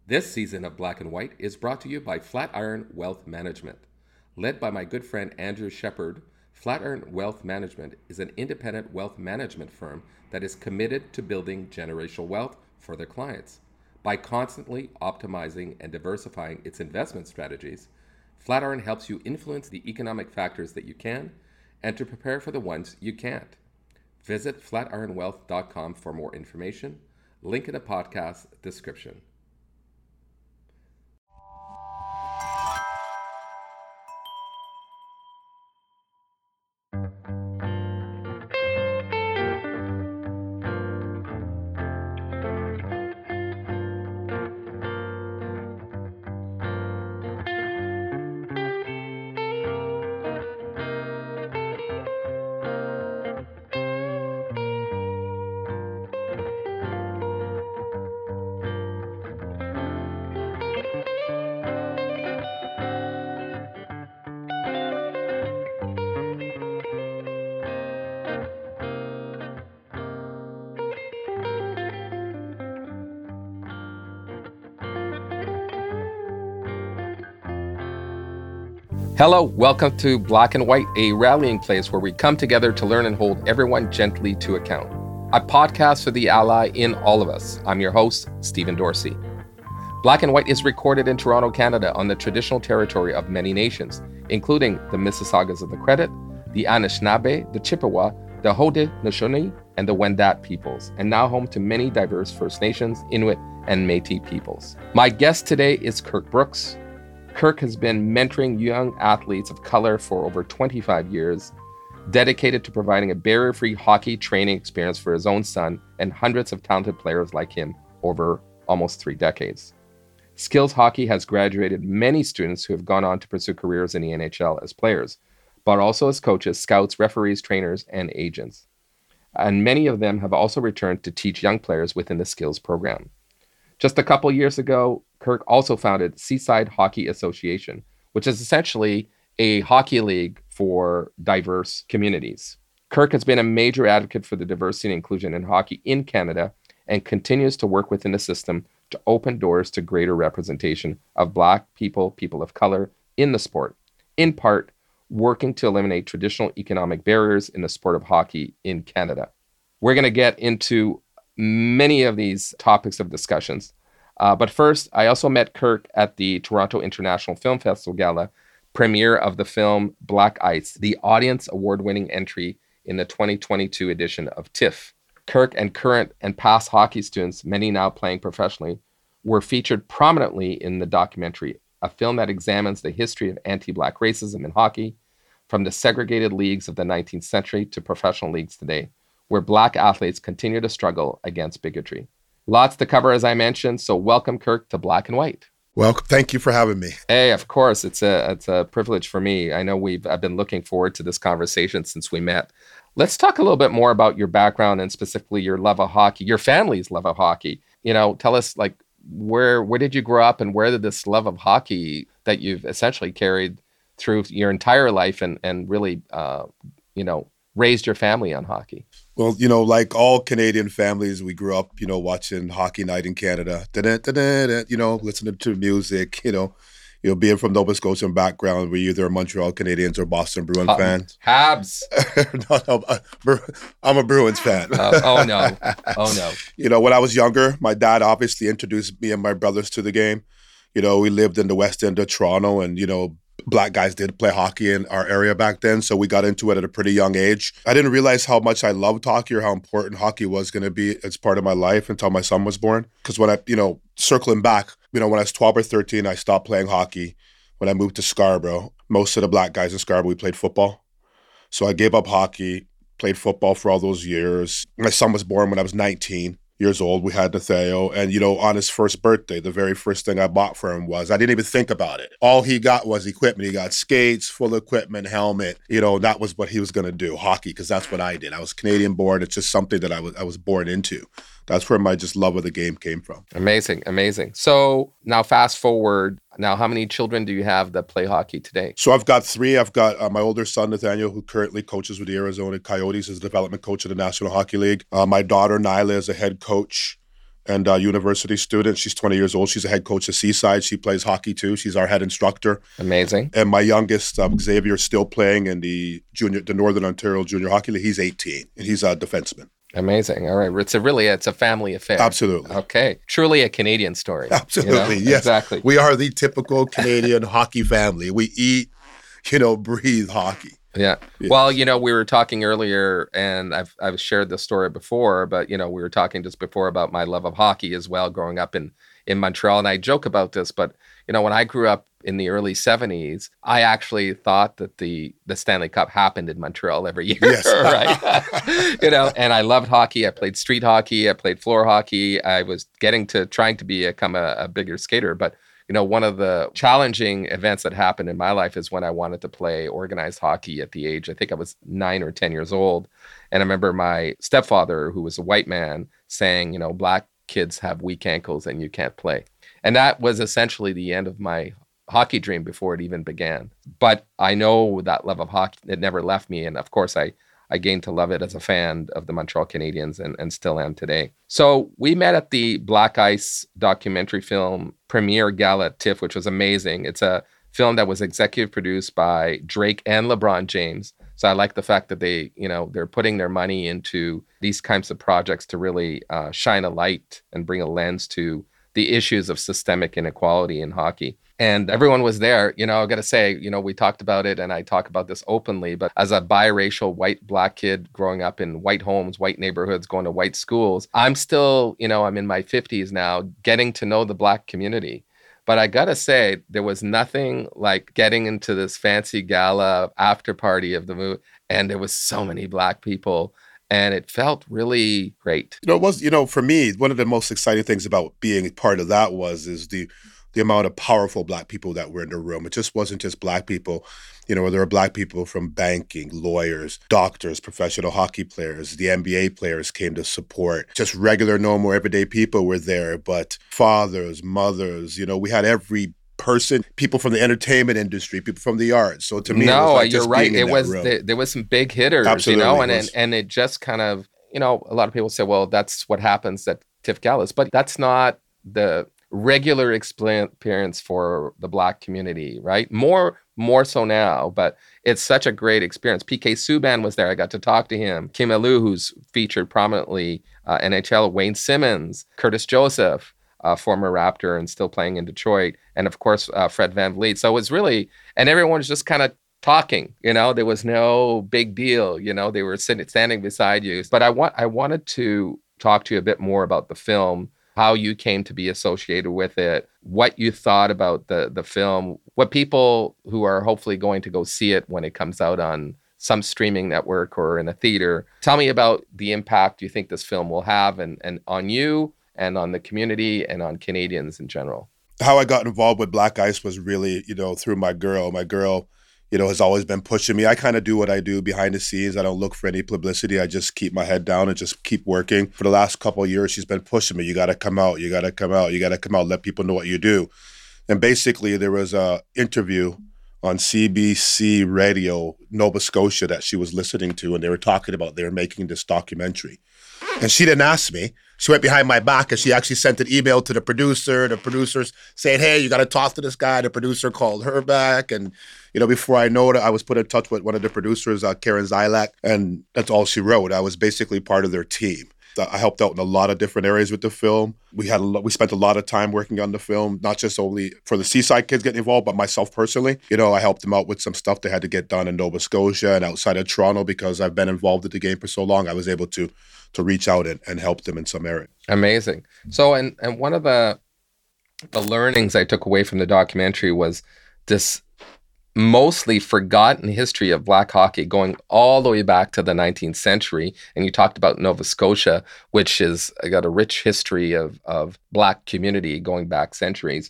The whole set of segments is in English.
This season of Black and White is brought to you by Flatiron Wealth Management. Led by my good friend Andrew Shepard, Flatiron Wealth Management is an independent wealth management firm that is committed to building generational wealth for their clients. By constantly optimizing and diversifying its investment strategies, Flatiron helps you influence the economic factors that you can and to prepare for the ones you can't. Visit flatironwealth.com for more information. Link in the podcast description. Hello, welcome to Black and White, a rallying place where we come together to learn and hold everyone gently to account. A podcast for the ally in all of us. I'm your host, Stephen Dorsey. Black and White is recorded in Toronto, Canada, on the traditional territory of many nations, including the Mississaugas of the Credit, the Anishinaabe, the Chippewa, the Haudenosaunee, and the Wendat peoples, and now home to many diverse First Nations, Inuit, and Métis peoples. My guest today is Kirk Brooks. Kirk has been mentoring young athletes of color for over 25 years, dedicated to providing a barrier-free hockey training experience for his own son and hundreds of talented players like him over almost 3 decades. Skills Hockey has graduated many students who have gone on to pursue careers in the NHL as players, but also as coaches, scouts, referees, trainers, and agents. And many of them have also returned to teach young players within the Skills program. Just a couple years ago, Kirk also founded Seaside Hockey Association, which is essentially a hockey league for diverse communities. Kirk has been a major advocate for the diversity and inclusion in hockey in Canada and continues to work within the system to open doors to greater representation of Black people, people of color in the sport, in part working to eliminate traditional economic barriers in the sport of hockey in Canada. We're going to get into many of these topics of discussions. But first, I also met Kirk at the Toronto International Film Festival Gala premiere of the film Black Ice, the audience award-winning entry in the 2022 edition of TIFF. Kirk and current and past hockey students, many now playing professionally, were featured prominently in the documentary, a film that examines the history of anti-Black racism in hockey, from the segregated leagues of the 19th century to professional leagues today, where Black athletes continue to struggle against bigotry. Lots to cover, as I mentioned, so welcome, Kirk, to Black and White. Well, thank you for having me. Hey, of course, it's a privilege for me. I know I've been looking forward to this conversation since we met. Let's talk a little bit more about your background and specifically your love of hockey, your family's love of hockey. You know, tell us, like, where did you grow up and where did this love of hockey that you've essentially carried through your entire life and really, raised your family on hockey? Well, like all Canadian families, we grew up, watching Hockey Night in Canada, listening to music, being from Nova Scotian background, we're either Montreal Canadiens or Boston Bruins fans. Habs. No, I'm a Bruins fan. Oh, no. When I was younger, my dad obviously introduced me and my brothers to the game. We lived in the West End of Toronto and, Black guys did play hockey in our area back then, so we got into it at a pretty young age. I didn't realize how much I loved hockey or how important hockey was going to be as part of my life until my son was born. Because when I, circling back, when I was 12 or 13, I stopped playing hockey. When I moved to Scarborough, most of the Black guys in Scarborough, we played football. So I gave up hockey, played football for all those years. My son was born when I was 19 years old. We had Nathaniel, and on his first birthday, the very first thing I bought for him was, I didn't even think about it. All he got was equipment. He got skates, full equipment, helmet. That was what he was going to do, hockey, because that's what I did. I was Canadian born. It's just something that I was born into. That's where my just love of the game came from. Amazing. So now fast forward. Now, how many children do you have that play hockey today? So I've got 3. I've got my older son, Nathaniel, who currently coaches with the Arizona Coyotes as a development coach of the National Hockey League. My daughter, Nyla, is a head coach and university student. She's 20 years old. She's a head coach at Seaside. She plays hockey too. She's our head instructor. Amazing. And my youngest, Xavier, is still playing in the Northern Ontario Junior Hockey League. He's 18, and he's a defenseman. Amazing. All right. It's a family affair. Absolutely. Okay. Truly a Canadian story. Absolutely. Yes. Exactly. We are the typical Canadian hockey family. We eat, breathe hockey. Yeah. Yes. Well, we were talking earlier, and I've shared this story before, but we were talking just before about my love of hockey as well, growing up in Montreal. And I joke about this, but when I grew up in the early 70s, I actually thought that the Stanley Cup happened in Montreal every year. Yes. Right. And I loved hockey. I played street hockey. I played floor hockey. I was trying to become a bigger skater, but one of the challenging events that happened in my life is when I wanted to play organized hockey at the age, I think I was 9 or 10 years old. And I remember my stepfather, who was a white man, saying, black kids have weak ankles and you can't play. And that was essentially the end of my hockey dream before it even began. But I know that love of hockey, it never left me. And of course, I gained to love it as a fan of the Montreal Canadiens and still am today. So we met at the Black Ice documentary film premiere gala at TIFF, which was amazing. It's a film that was executive produced by Drake and LeBron James. So I like the fact that they're putting their money into these kinds of projects to really shine a light and bring a lens to the issues of systemic inequality in hockey. And everyone was there. I got to say, we talked about it, and I talk about this openly, but as a biracial white black kid growing up in white homes, white neighborhoods, going to white schools, I'm still, I'm in my 50s now, getting to know the black community. But I got to say, there was nothing like getting into this fancy gala after party of the movie, and there was so many black people. And it felt really great. It was, for me, one of the most exciting things about being part of that is the amount of powerful black people that were in the room. It just wasn't just black people. There were black people from banking, lawyers, doctors, professional hockey players. The NBA players came to support. Just regular, normal, everyday people were there. But fathers, mothers, we had every person, people from the entertainment industry, people from the arts. So to me, it was like you're just right. being in that room. There was some big hitters, Absolutely, and it just kind of, a lot of people say, well, that's what happens at TIFF galas, but that's not the regular experience for the black community, right? More so now, but it's such a great experience. PK Subban was there. I got to talk to him. Kim Alou, who's featured prominently, NHL, Wayne Simmons, Curtis Joseph, former Raptor and still playing in Detroit, and of course, Fred VanVleet. So it was really, and everyone was just kind of talking, there was no big deal, they were standing beside you. But I wanted to talk to you a bit more about the film, how you came to be associated with it, what you thought about the film, what people who are hopefully going to go see it when it comes out on some streaming network or in a theater. Tell me about the impact you think this film will have and on you and on the community and on Canadians in general. How I got involved with Black Ice was really, through my girl. My girl, has always been pushing me. I kind of do what I do behind the scenes. I don't look for any publicity. I just keep my head down and just keep working. For the last couple of years, she's been pushing me. You got to come out. You got to come out. You got to come out. Let people know what you do. And basically, there was a interview on CBC Radio, Nova Scotia, that she was listening to, and they were talking about they were making this documentary. And she didn't ask me. She went behind my back and she actually sent an email to the producer. The producer's saying, hey, you got to talk to this guy. The producer called her back. And, before I know it, I was put in touch with one of the producers, Karen Zylak, and that's all she wrote. I was basically part of their team. I helped out in a lot of different areas with the film. We spent a lot of time working on the film, not just only for the Seaside kids getting involved, but myself personally. I helped them out with some stuff they had to get done in Nova Scotia and outside of Toronto because I've been involved with the game for so long. I was able to reach out and help them in some area. Amazing. So, and one of the learnings I took away from the documentary was this mostly forgotten history of black hockey going all the way back to the 19th century. And you talked about Nova Scotia, which has got a rich history of black community going back centuries.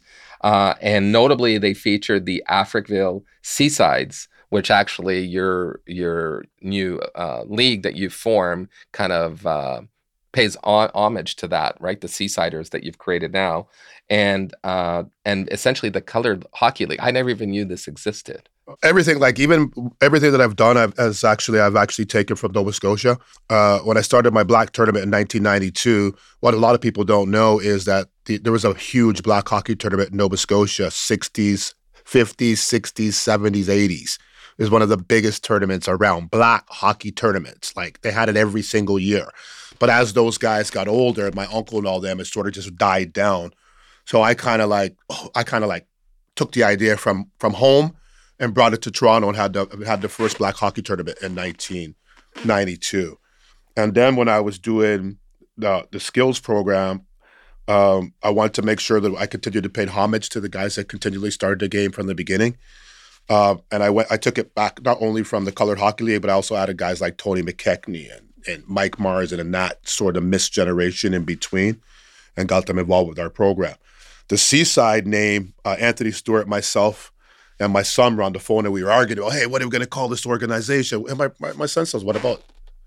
And notably, they featured the Africville Seasides, which actually your new league that you formed kind of pays homage to that, right? The Seasiders that you've created now, and essentially the Colored Hockey League. I never even knew this existed. Everything, like even everything that I've done, I've actually taken from Nova Scotia. When I started my black tournament in 1992, what a lot of people don't know is that there was a huge black hockey tournament in Nova Scotia, 60s, 50s, 60s, 70s, 80s. It was one of the biggest tournaments around, black hockey tournaments. Like they had it every single year. But as those guys got older, my uncle and all them, it sort of just died down. So I kind of like took the idea from home and brought it to Toronto and had the first black hockey tournament in 1992. And then when I was doing the skills program, I wanted to make sure that I continued to pay homage to the guys that continually started the game from the beginning. And I took it back not only from the Colored Hockey League, but I also added guys like Tony McKechnie and Mike Mars and that sort of missed generation in between, and got them involved with our program. The Seaside name, Anthony Stewart, myself, and my son were on the phone and we were arguing, oh, hey, what are we going to call this organization? And my son says, what about,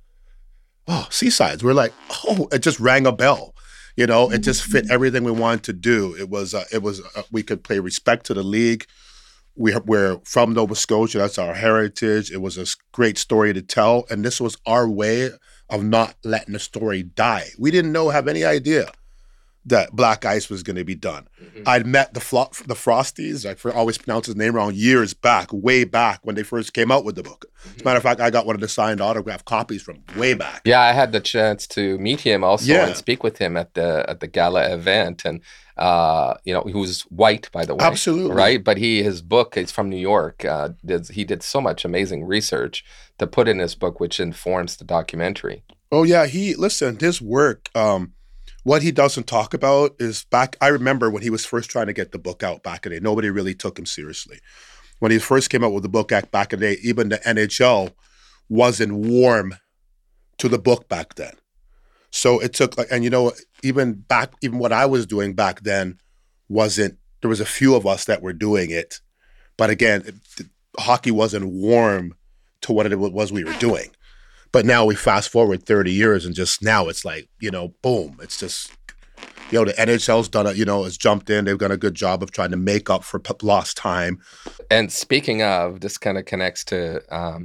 Seasides? We're like, it just rang a bell. You know, it just fit everything we wanted to do. It was we could pay respect to the league. We're from Nova Scotia. That's our heritage. It was a great story to tell. And this was our way of not letting the story die. We didn't have any idea that Black Ice was going to be done. Mm-hmm. I'd met the Frosties, I always pronounce his name wrong, years back, way back when they first came out with the book. As a matter of fact, I got one of the signed autograph copies from way back. Yeah, I had the chance to meet him also and speak with him at the gala event. And, he was white, by the way. Absolutely. Right? But his book is from New York. He did so much amazing research to put in his book, which informs the documentary. Oh, yeah. His work, what he doesn't talk about is I remember when he was first trying to get the book out back in the day, nobody really took him seriously. When he first came out with the book back in the day, even the NHL wasn't warm to the book back then. So it took, even what I was doing back then there was a few of us that were doing it. But again, hockey wasn't warm to what it was we were doing. But now we fast forward 30 years and just now it's like, boom. It's just, the NHL's done it, has jumped in. They've done a good job of trying to make up for lost time. And speaking of, this kind of connects to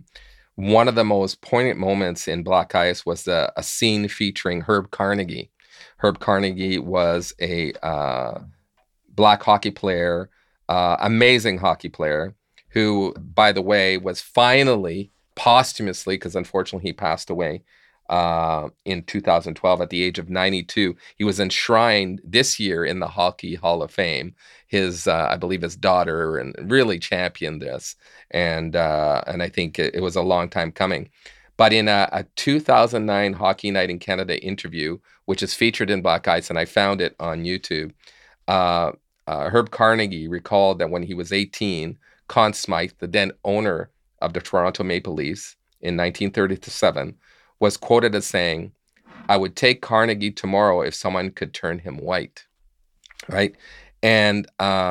one of the most poignant moments in Black Ice was a scene featuring Herb Carnegie. Herb Carnegie was a black hockey player, amazing hockey player, who, by the way, was finally posthumously, because unfortunately he passed away in 2012 at the age of 92. He was enshrined this year in the Hockey Hall of Fame. I believe his daughter and really championed this, and I think it was a long time coming. But in a 2009 Hockey Night in Canada interview, which is featured in Black Ice, and I found it on YouTube, Herb Carnegie recalled that when he was 18, Conn Smythe, the then owner of the Toronto Maple Leafs in 1937, was quoted as saying, "I would take Carnegie tomorrow if someone could turn him white," right? And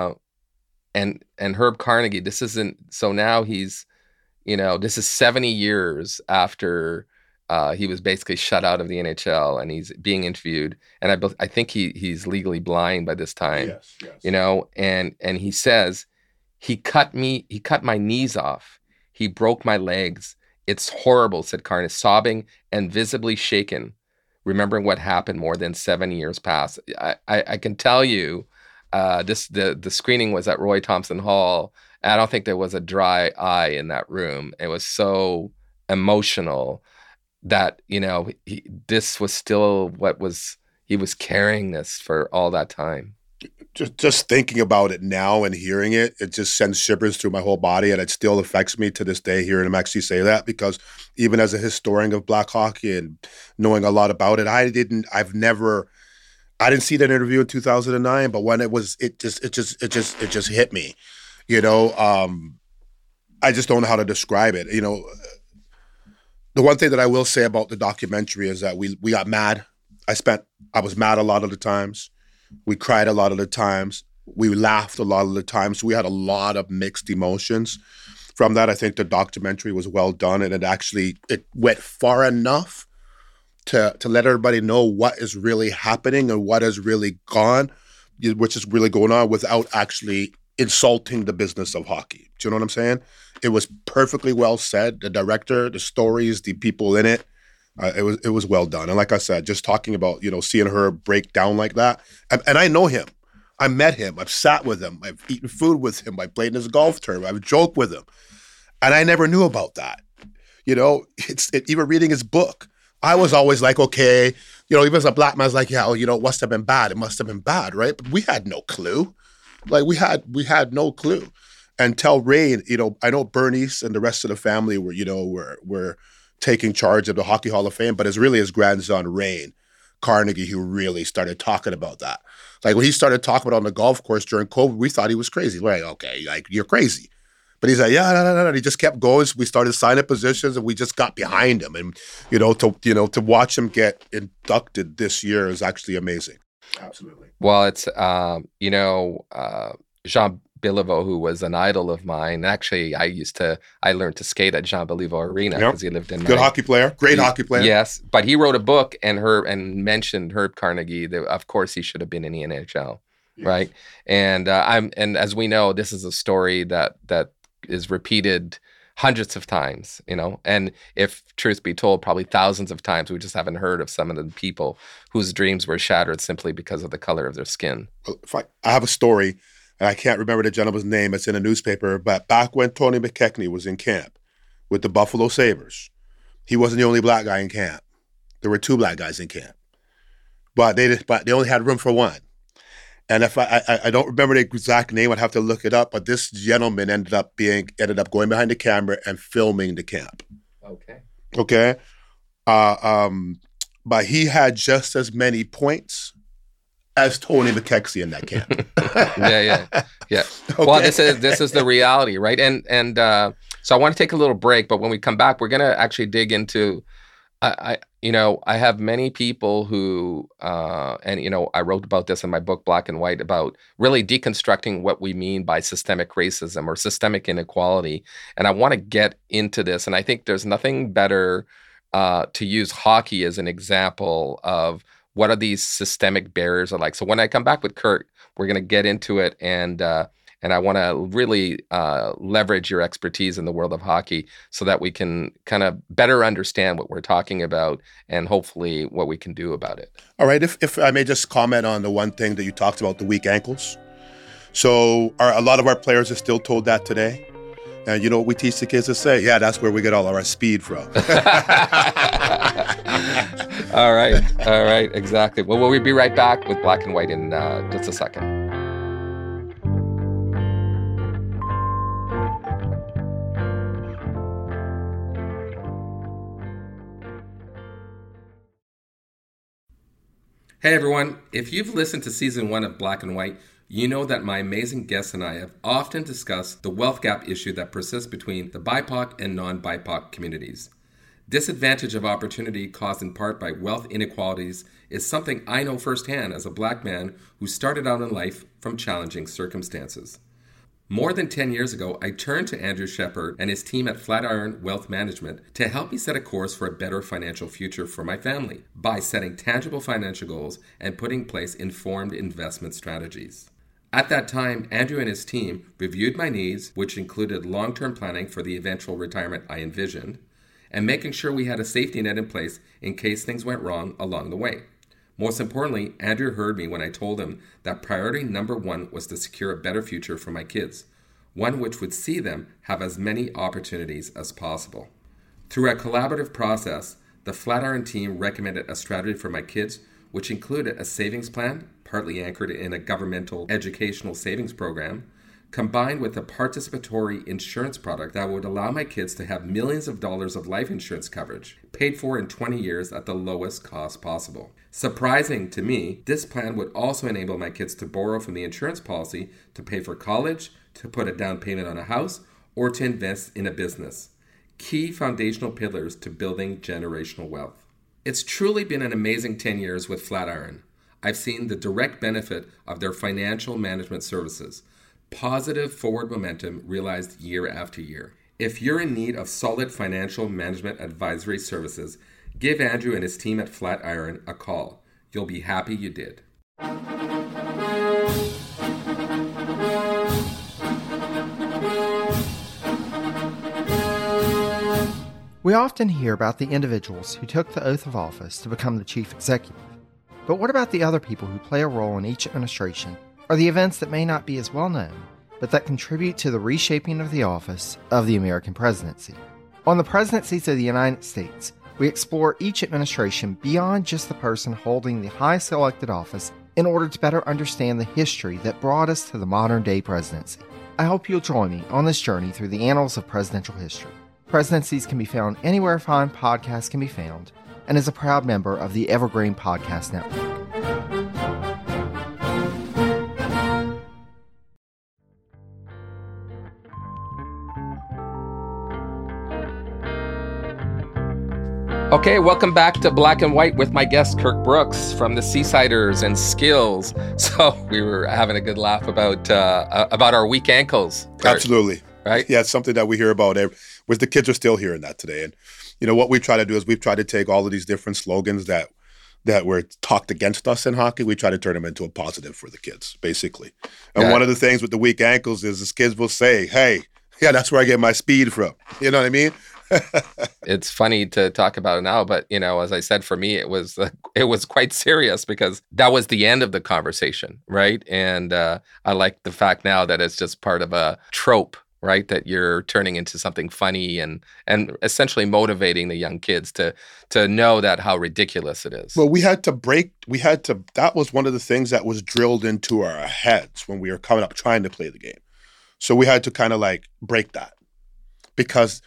Herb Carnegie, this isn't, so now he's, this is 70 years after he was basically shut out of the NHL, and he's being interviewed, and I think he's legally blind by this time. Yes. And he says, he cut my knees off. He broke my legs. It's horrible," said Carnegie, sobbing and visibly shaken, remembering what happened more than 7 years past. I can tell you, the screening was at Roy Thomson Hall. I don't think there was a dry eye in that room. It was so emotional that, this was still he was carrying this for all that time. Just thinking about it now and hearing it, it just sends shivers through my whole body, and it still affects me to this day hearing him actually say that, because even as a historian of black hockey and knowing a lot about it, I didn't see that interview in 2009, but when it just hit me, I just don't know how to describe it. The one thing that I will say about the documentary is that we got mad. I was mad a lot of the times. We cried a lot of the times. We laughed a lot of the times. We had a lot of mixed emotions from that. I think the documentary was well done, and it went far enough to let everybody know what is really happening and what is really which is really going on without actually insulting the business of hockey. Do you know what I'm saying? It was perfectly well said. The director, the stories, the people in it, it was well done. And like I said, just talking about, seeing her break down like that. And I know him. I met him. I've sat with him. I've eaten food with him. I played in his golf tournament. I've joked with him. And I never knew about that. Even reading his book, I was always like, okay, even as a black man, I was like, yeah, it must have been bad. It must have been bad, right? But we had no clue. Like we had no clue until Ray, I know Bernice and the rest of the family were taking charge of the Hockey Hall of Fame, but it's really his grandson, Ray Carnegie, who really started talking about that. Like when he started talking about it on the golf course during COVID, we thought he was crazy. Like, okay, like you're crazy. But he's like, yeah, no. He just kept going. So we started signing positions, and we just got behind him. And to watch him get inducted this year is actually amazing. Absolutely. Well, it's Jean Béliveau, who was an idol of mine. Actually, I learned to skate at Jean Béliveau Arena because he lived in good hockey player, great hockey player. Yes, but he wrote a book and mentioned Herb Carnegie. Of course, he should have been in the NHL, yes. Right? And and as we know, this is a story that is repeated hundreds of times, and if truth be told, probably thousands of times. We just haven't heard of some of the people whose dreams were shattered simply because of the color of their skin. I have a story, and I can't remember the gentleman's name. It's in a newspaper, but back when Tony McKechnie was in camp with the Buffalo Sabres, he wasn't the only black guy in camp. There were 2 black guys in camp, but they only had room for one. And if I don't remember the exact name, I'd have to look it up. But this gentleman ended up going behind the camera and filming the camp. Okay. But he had just as many points as Tony McKechnie in that camp. Yeah. Okay. Well, this is the reality, right? And so I want to take a little break, but when we come back, we're going to actually dig into. I have many people who, I wrote about this in my book, Black and White, about really deconstructing what we mean by systemic racism or systemic inequality. And I want to get into this. And I think there's nothing better to use hockey as an example of what are these systemic barriers are like. So when I come back with Kurt, we're going to get into it. And I want to really leverage your expertise in the world of hockey so that we can kind of better understand what we're talking about and hopefully what we can do about it. All right. If I may just comment on the one thing that you talked about, the weak ankles. So a lot of our players are still told that today. And you know what we teach the kids to say? Yeah, that's where we get all of our speed from. All right. Exactly. Well, we'll be right back with Black and White in just a second. Hey everyone, if you've listened to season 1 of Black and White, you know that my amazing guests and I have often discussed the wealth gap issue that persists between the BIPOC and non-BIPOC communities. Disadvantage of opportunity caused in part by wealth inequalities is something I know firsthand as a black man who started out in life from challenging circumstances. More than 10 years ago, I turned to Andrew Shepard and his team at Flatiron Wealth Management to help me set a course for a better financial future for my family by setting tangible financial goals and putting in place informed investment strategies. At that time, Andrew and his team reviewed my needs, which included long-term planning for the eventual retirement I envisioned, and making sure we had a safety net in place in case things went wrong along the way. Most importantly, Andrew heard me when I told him that priority number 1 was to secure a better future for my kids, one which would see them have as many opportunities as possible. Through a collaborative process, the Flatiron team recommended a strategy for my kids, which included a savings plan, partly anchored in a governmental educational savings program, combined with a participatory insurance product that would allow my kids to have millions of dollars of life insurance coverage, paid for in 20 years at the lowest cost possible. Surprising to me, this plan would also enable my kids to borrow from the insurance policy to pay for college, to put a down payment on a house, or to invest in a business. Key foundational pillars to building generational wealth. It's truly been an amazing 10 years with Flatiron. I've seen the direct benefit of their financial management services. Positive forward momentum realized year after year. If you're in need of solid financial management advisory services, give Andrew and his team at Flatiron a call. You'll be happy you did. We often hear about the individuals who took the oath of office to become the chief executive. But what about the other people who play a role in each administration, or the events that may not be as well known, but that contribute to the reshaping of the office of the American presidency? On the Presidencies of the United States, we explore each administration beyond just the person holding the highest elected office in order to better understand the history that brought us to the modern-day presidency. I hope you'll join me on this journey through the annals of presidential history. Presidencies can be found anywhere fine podcasts can be found, and is a proud member of the Evergreen Podcast Network. Okay, welcome back to Black and White with my guest, Kirk Brooks from the Seasiders and Skills. So we were having a good laugh about our weak ankles, Kirk. Absolutely. Right? Yeah, it's something that we hear about, which the kids are still hearing that today. And, what we try to do is we've tried to take all of these different slogans that were talked against us in hockey, we try to turn them into a positive for the kids, basically. And one of the things with the weak ankles is the kids will say, hey, yeah, that's where I get my speed from. You know what I mean? It's funny to talk about it now, but as I said, for me, it was quite serious because that was the end of the conversation, right? And I like the fact now that it's just part of a trope, right? That you're turning into something funny and essentially motivating the young kids to know that how ridiculous it is. Well, that was one of the things that was drilled into our heads when we were coming up trying to play the game. So we had to kind of break that because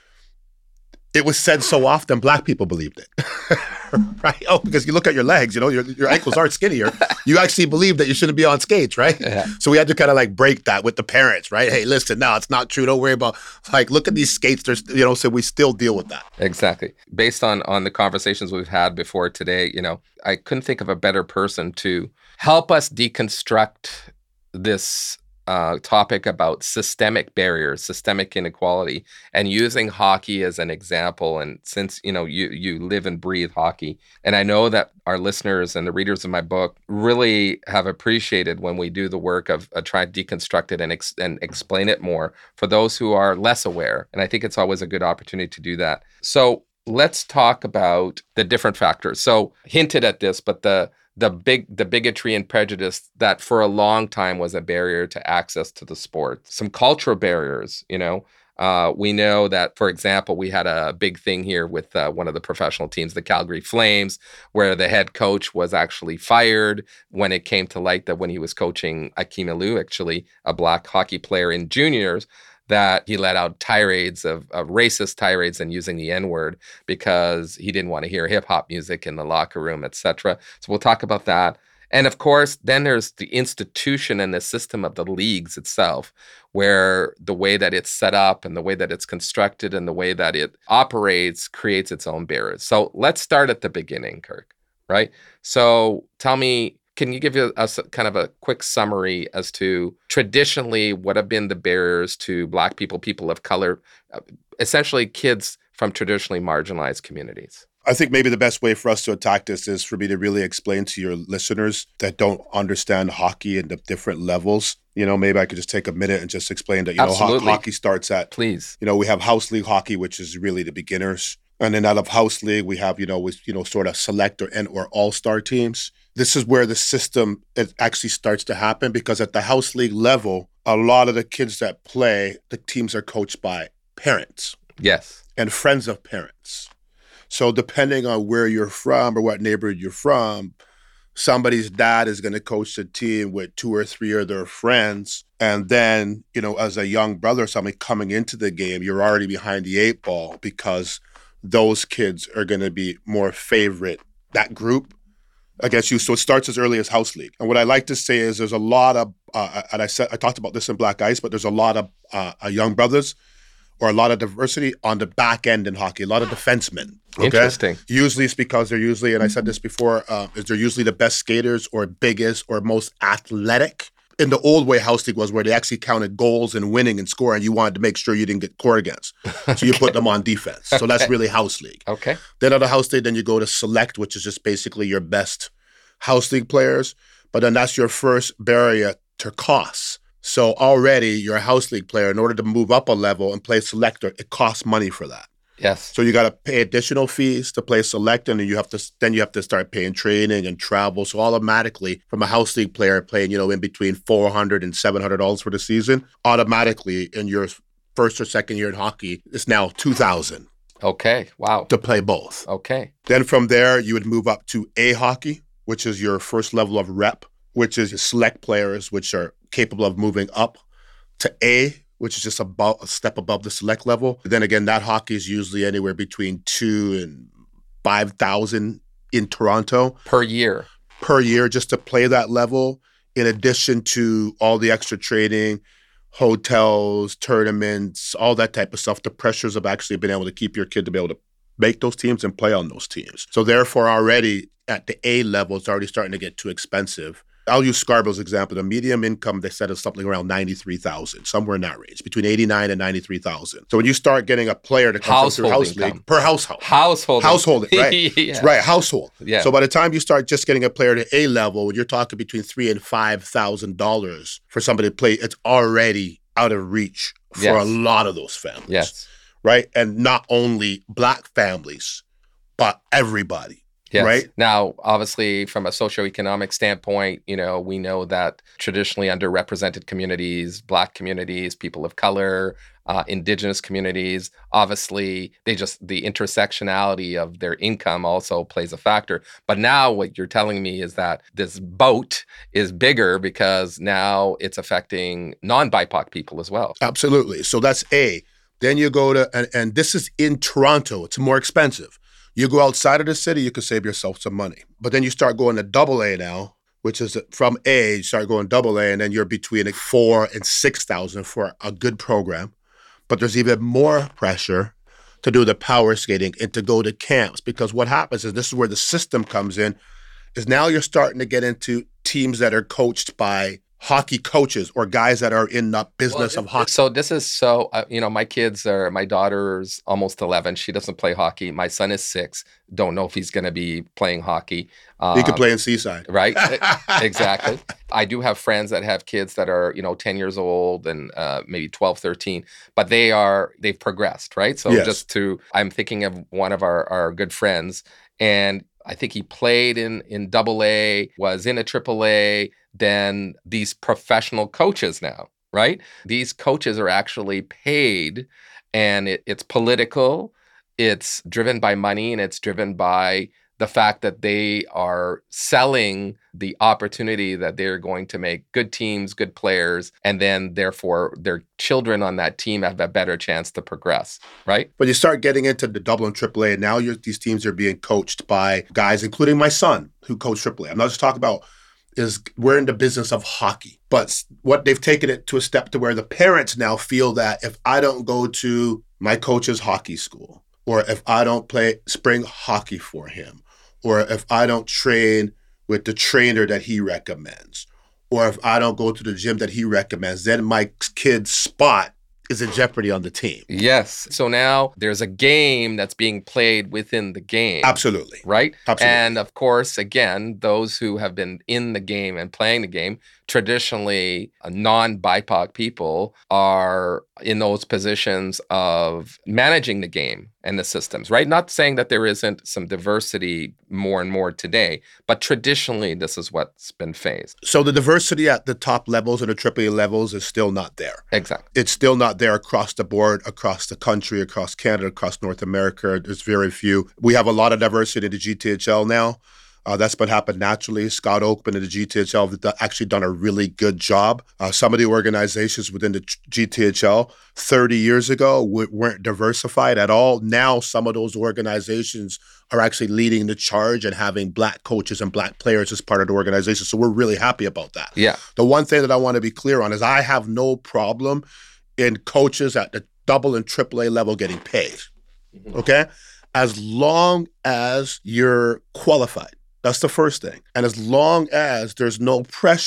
it was said so often, Black people believed it, right? Oh, because you look at your legs, your ankles aren't skinnier. You actually believe that you shouldn't be on skates, right? Yeah. So we had to kind of break that with the parents, right? Hey, listen, no, it's not true. Don't worry about, look at these skates. There's, so we still deal with that. Exactly. Based on the conversations we've had before today, I couldn't think of a better person to help us deconstruct this topic about systemic barriers, systemic inequality, and using hockey as an example. And since, you live and breathe hockey, and I know that our listeners and the readers of my book really have appreciated when we do the work of trying to deconstruct it and explain it more for those who are less aware. And I think it's always a good opportunity to do that. So let's talk about the different factors. So hinted at this, but the bigotry and prejudice that for a long time was a barrier to access to the sport. Some cultural barriers, we know that, for example, we had a big thing here with one of the professional teams, the Calgary Flames, where the head coach was actually fired when it came to light that when he was coaching Akim Aliu, actually a Black hockey player in juniors, that he let out tirades of racist tirades and using the N-word because he didn't want to hear hip-hop music in the locker room, etc. So we'll talk about that. And of course, then there's the institution and the system of the leagues itself, where the way that it's set up and the way that it's constructed and the way that it operates creates its own barriers. So let's start at the beginning, Kirk, right? So tell me, can you give us kind of a quick summary as to traditionally what have been the barriers to Black people, people of color, essentially kids from traditionally marginalized communities? I think maybe the best way for us to attack this is for me to really explain to your listeners that don't understand hockey and the different levels. Maybe I could just take a minute and just explain that, hockey starts at, please. We have house league hockey, which is really the beginners. And then out of house league, we have, sort of select or all-star teams. This is where the system it actually starts to happen because at the house league level, a lot of the kids that play, the teams are coached by parents. Yes. And friends of parents. So depending on where you're from or what neighborhood you're from, somebody's dad is going to coach the team with 2 or 3 of their friends. And then, as a young brother or somebody coming into the game, you're already behind the 8 ball because those kids are going to be more favorite, that group, against you. So it starts as early as house league. And what I like to say is there's a lot of, and I talked about this in Black Ice, but there's a lot of young brothers or a lot of diversity on the back end in hockey, a lot of defensemen. Okay? Interesting. Usually it's because they're usually, and I said this before, is they're usually the best skaters or biggest or most athletic. in the old way house league was where they actually counted goals and winning and scoring. You wanted to make sure you didn't get scored against. So you put them on defense. So that's really house league. Okay. Then out of house league, then you go to select, which is just basically your best house league players. But then that's your first barrier to costs. So already you're a house league player. In order to move up a level and play selector, it costs money for that. Yes. So you got to pay additional fees to play select, and then you have to start paying training and travel. So automatically, from a house league player playing, in between $400 and $700 for the season, automatically in your first or second year in hockey, it's now $2,000. Okay. Wow. To play both. Okay. Then from there, you would move up to A hockey, which is your first level of rep, which is select players, which are capable of moving up to A, which is just about a step above the select level. Then again, that hockey is usually anywhere between $2,000 and $5,000 in Toronto. Per year, just to play that level, in addition to all the extra training, hotels, tournaments, all that type of stuff. The pressures of actually being able to keep your kid to be able to make those teams and play on those teams. So therefore, already at the A level, it's already starting to get too expensive. I'll use Scarborough's example. The medium income, they said, is something around $93,000, somewhere in that range, between $89,000 and $93,000. So when you start getting a player to come through house league, per household. Household, right. Yeah. Right, household. Yeah. So by the time you start just getting a player to A level, you're talking between $3,000 and $5,000 for somebody to play. It's already out of reach for a lot of those families. Yes. Right? And not only Black families, but everybody. Yes. Right. Now, obviously, from a socioeconomic standpoint, we know that traditionally underrepresented communities, Black communities, people of color, Indigenous communities, obviously, the intersectionality of their income also plays a factor. But now what you're telling me is that this boat is bigger because now it's affecting non-BIPOC people as well. Absolutely. So that's A. Then you go to, and this is in Toronto, it's more expensive. You go outside of the city, you can save yourself some money. But then you start going to AA now, which is from A, you start going AA, and then you're between $4,000 and $6,000 for a good program. But there's even more pressure to do the power skating and to go to camps, because what happens is, this is where the system comes in, is now you're starting to get into teams that are coached by hockey coaches or guys that are in the business of hockey. So this is my daughter's almost 11. She doesn't play hockey. My son is 6. Don't know if he's going to be playing hockey. He could play in Seaside. Right? Exactly. I do have friends that have kids that are, 10 years old and maybe 12, 13, but they've progressed, right? So yes. I'm thinking of one of our good friends, and I think he played in AA, was in a AAA, then these professional coaches now, right? These coaches are actually paid, and it's political, it's driven by money, and it's driven by the fact that they are selling the opportunity that they're going to make good teams, good players, and then therefore their children on that team have a better chance to progress, right? But you start getting into the double and AAA, and now these teams are being coached by guys, including my son, who coached AAA. I'm not just talking about we're in the business of hockey, but what they've taken it to a step to where the parents now feel that if I don't go to my coach's hockey school, or if I don't play spring hockey for him, or if I don't train with the trainer that he recommends, or if I don't go to the gym that he recommends, then my kid's spot is in jeopardy on the team. Yes. So now there's a game that's being played within the game. Absolutely. Right? Absolutely. And of course, again, those who have been in the game and playing the game, traditionally non-BIPOC people are in those positions of managing the game and the systems, right? Not saying that there isn't some diversity more and more today, but traditionally this is what's been phased. So the diversity at the top levels and the AAA levels is still not there. Exactly. It's still not there across the board, across the country, across Canada, across North America. There's very few. We have a lot of diversity in the GTHL now. That's been happened naturally. Scott Oakman and the GTHL have actually done a really good job. Some of the organizations within the GTHL 30 years ago weren't diversified at all. Now some of those organizations are actually leading the charge and having Black coaches and Black players as part of the organization. So we're really happy about that. Yeah. The one thing that I want to be clear on is I have no problem in coaches at the double and AAA level getting paid. Mm-hmm. Okay? As long as you're qualified. That's the first thing. And as long as there's no pressure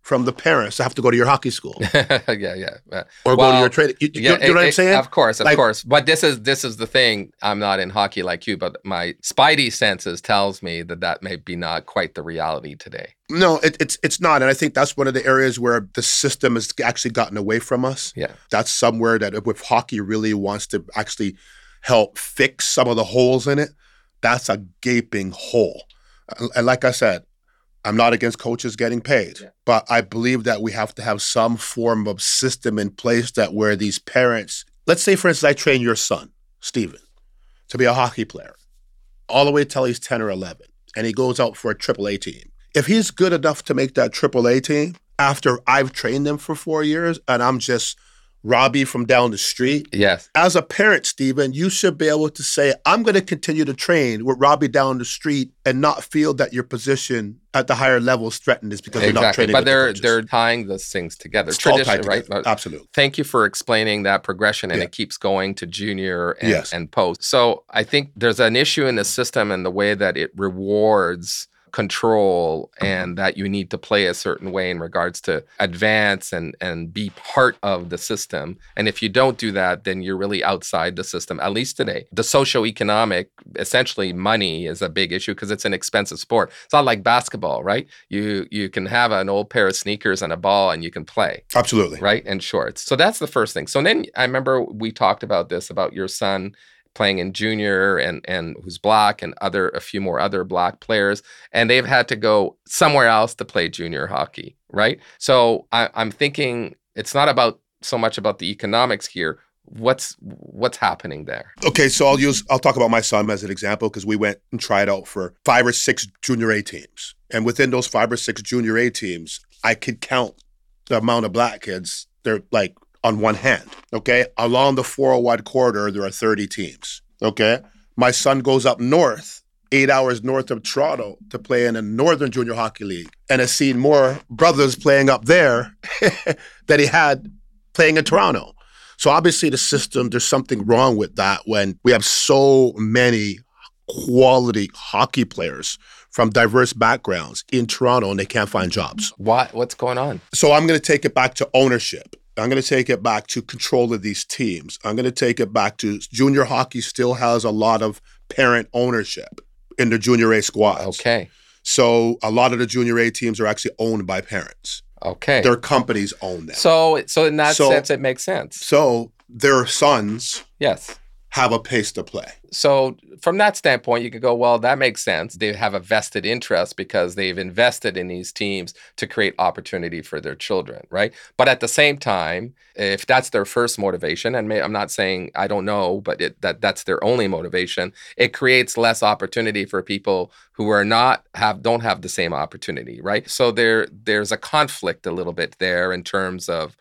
from the parents to have to go to your hockey school yeah. or go to your trade. You know what I'm saying? Of course. But this is the thing. I'm not in hockey like you, but my spidey senses tells me that may be not quite the reality today. No, it's not. And I think that's one of the areas where the system has actually gotten away from us. Yeah. That's somewhere that if hockey really wants to actually help fix some of the holes in it, that's a gaping hole. And like I said, I'm not against coaches getting paid, but I believe that we have to have some form of system in place that where these parents, let's say, for instance, I train your son, Steven, to be a hockey player all the way till he's 10 or 11, and he goes out for a AAA team. If he's good enough to make that AAA team after I've trained them for 4 years and I'm just Robbie from down the street. Yes. As a parent, Steven, you should be able to say, I'm going to continue to train with Robbie down the street and not feel that your position at the higher level is threatened is because you're not training but with they're tying those things together. It's all Tradition, tied right? together. Absolutely. Thank you for explaining that progression, and it keeps going to junior and post. So I think there's an issue in the system and the way that it rewards control, and that you need to play a certain way in regards to advance and be part of the system. And if you don't do that, then you're really outside the system, at least today. The socioeconomic, essentially money is a big issue because it's an expensive sport. It's not like basketball, right? You can have an old pair of sneakers and a ball and you can play. Absolutely. Right? And shorts. So that's the first thing. So then I remember we talked about this, about your son playing in junior and who's black, and a few more other black players, and they've had to go somewhere else to play junior hockey, right? So I'm thinking it's not about so much about the economics here. What's happening there? Okay, so I'll talk about my son as an example, because we went and tried out for 5 or 6 junior A teams, and within those 5 or 6 junior A teams, I could count the amount of black kids. They're like on one hand, okay? Along the 401 corridor, there are 30 teams, okay? My son goes up north, 8 hours north of Toronto, to play in a Northern Junior Hockey League, and has seen more brothers playing up there than he had playing in Toronto. So obviously the system, there's something wrong with that when we have so many quality hockey players from diverse backgrounds in Toronto and they can't find jobs. What's going on? So I'm going to take it back to ownership. I'm going to take it back to control of these teams. I'm going to take it back to junior hockey still has a lot of parent ownership in the junior A squads. Okay. So a lot of the junior A teams are actually owned by parents. Okay. Their companies own them. So in that sense, it makes sense. So their sons yes. have a pace to play. So from that standpoint, you could go, well, that makes sense. They have a vested interest because they've invested in these teams to create opportunity for their children, right? But at the same time, if that's their first motivation, and I'm not saying I don't know, but that's their only motivation, it creates less opportunity for people who don't have the same opportunity, right? So there's a conflict a little bit there in terms of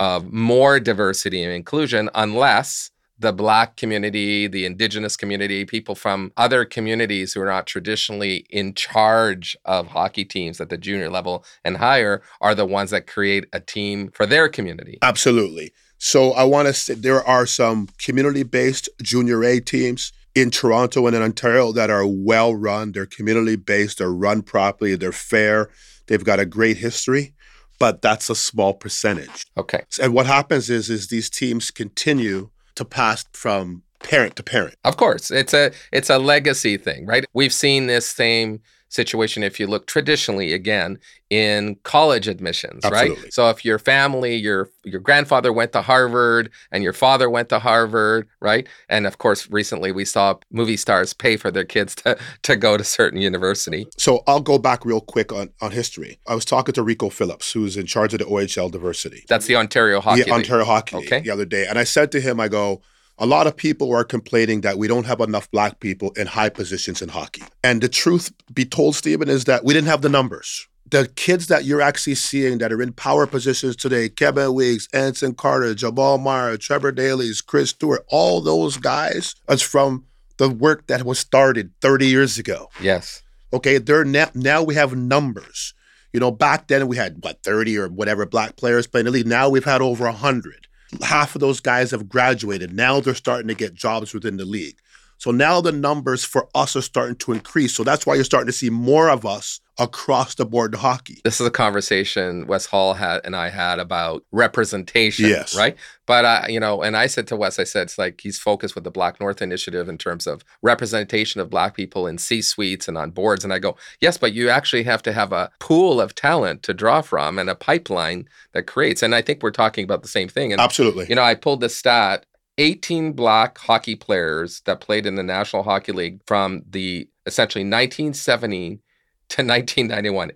more diversity and inclusion, unless the Black community, the Indigenous community, people from other communities who are not traditionally in charge of hockey teams at the junior level and higher are the ones that create a team for their community. Absolutely. So I want to say there are some community-based junior A teams in Toronto and in Ontario that are well-run. They're community-based. They're run properly. They're fair. They've got a great history. But that's a small percentage. Okay. And what happens is these teams continue to pass from parent to parent. Of course, it's a legacy thing, right? We've seen this same situation, if you look traditionally, again, in college admissions, Absolutely. Right? So if your family, your grandfather went to Harvard and your father went to Harvard, right? And of course, recently we saw movie stars pay for their kids to go to certain university. So I'll go back real quick on history. I was talking to Rico Phillips, who's in charge of the OHL diversity. That's the Ontario Hockey League. Ontario Hockey League the other day. And I said to him, I go, a lot of people are complaining that we don't have enough Black people in high positions in hockey. And the truth be told, Stephen, is that we didn't have the numbers. The kids that you're actually seeing that are in power positions today, Kevin Weeks, Anson Carter, Jamal Meyer, Trevor Dailies, Chris Stewart, all those guys is from the work that was started 30 years ago. Yes. Okay, they're now we have numbers. You know, back then we had, 30 or whatever Black players playing in the league. Now we've had over 100. Half of those guys have graduated. Now they're starting to get jobs within the league. So now the numbers for us are starting to increase. So that's why you're starting to see more of us across the board in hockey. This is a conversation Wes Hall and I had about representation, Yes. right? But, and I said to Wes, I said, it's like he's focused with the Black North Initiative in terms of representation of Black people in C-suites and on boards. And I go, yes, but you actually have to have a pool of talent to draw from and a pipeline that creates. And I think we're talking about the same thing. And, Absolutely. I pulled this stat, 18 Black hockey players that played in the National Hockey League from the essentially 1970 to 1991,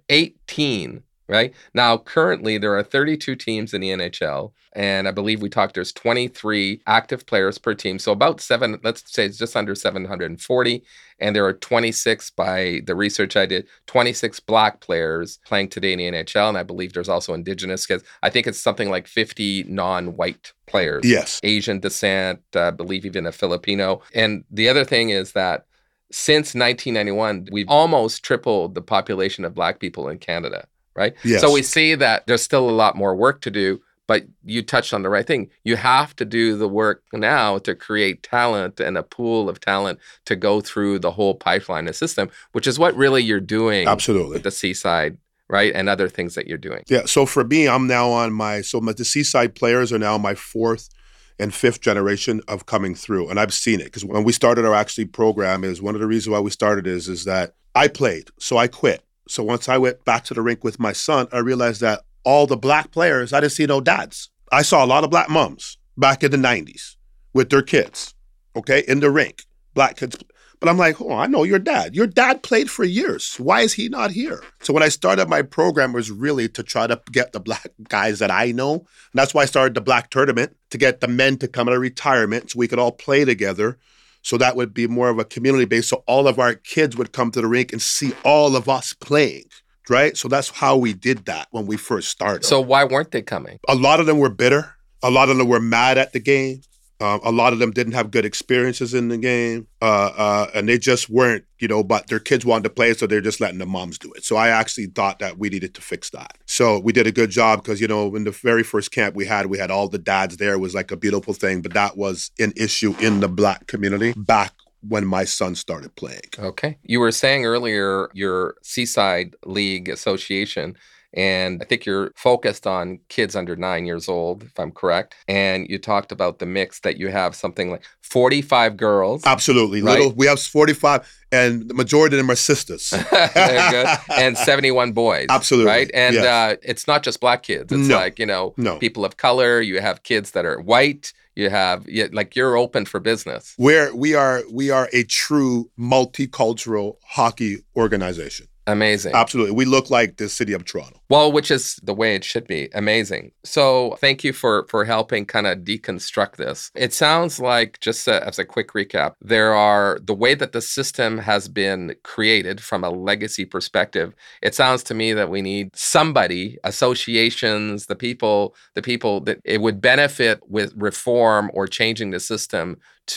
18, right? Now, currently, there are 32 teams in the NHL, and I believe there's 23 active players per team. So about let's say it's just under 740, and there are 26, by the research I did, 26 Black players playing today in the NHL, and I believe there's also Indigenous kids. I think it's something like 50 non-white players. Yes. Asian descent, I believe even a Filipino. And the other thing is that since 1991, we've almost tripled the population of Black people in Canada, right? Yes. So we see that there's still a lot more work to do, but you touched on the right thing. You have to do the work now to create talent and a pool of talent to go through the whole pipeline and system, which is what really you're doing. Absolutely. With the Seaside, right? And other things that you're doing. Yeah. So for me, I'm now on the Seaside players are now my fourth and fifth generation of coming through. And I've seen it because when we started our program, is one of the reasons why we started is that I played, so I quit. So once I went back to the rink with my son, I realized that all the Black players, I didn't see no dads. I saw a lot of Black moms back in the 90s with their kids, okay, in the rink, Black kids. But I'm like, oh, I know your dad. Your dad played for years. Why is he not here? So when I started my program, it was really to try to get the Black guys that I know. And that's why I started the Black tournament, to get the men to come out of retirement so we could all play together. So that would be more of a community base. So all of our kids would come to the rink and see all of us playing, right? So that's how we did that when we first started. So why weren't they coming? A lot of them were bitter. A lot of them were mad at the game. A lot of them didn't have good experiences in the game, and they just weren't, but their kids wanted to play, so they're just letting the moms do it. So I actually thought that we needed to fix that. So we did a good job because, in the very first camp we had all the dads there. It was like a beautiful thing, but that was an issue in the Black community back when my son started playing. Okay. You were saying earlier your Seaside League Association, and I think you're focused on kids under 9 years old, if I'm correct. And you talked about the mix that you have something like 45 girls. Absolutely. Right? We have 45, and the majority of them are sisters. Very good. And 71 boys. Absolutely. Right? And yes. It's not just Black kids. It's people of color. You have kids that are white. You have, you're open for business. We are a true multicultural hockey organization. Amazing. Absolutely. We look like the city of Toronto. Well, which is the way it should be. Amazing. So thank you for helping kind of deconstruct this. It sounds like, just as a quick recap, the way that the system has been created from a legacy perspective, it sounds to me that we need somebody, associations, the people that it would benefit with reform or changing the system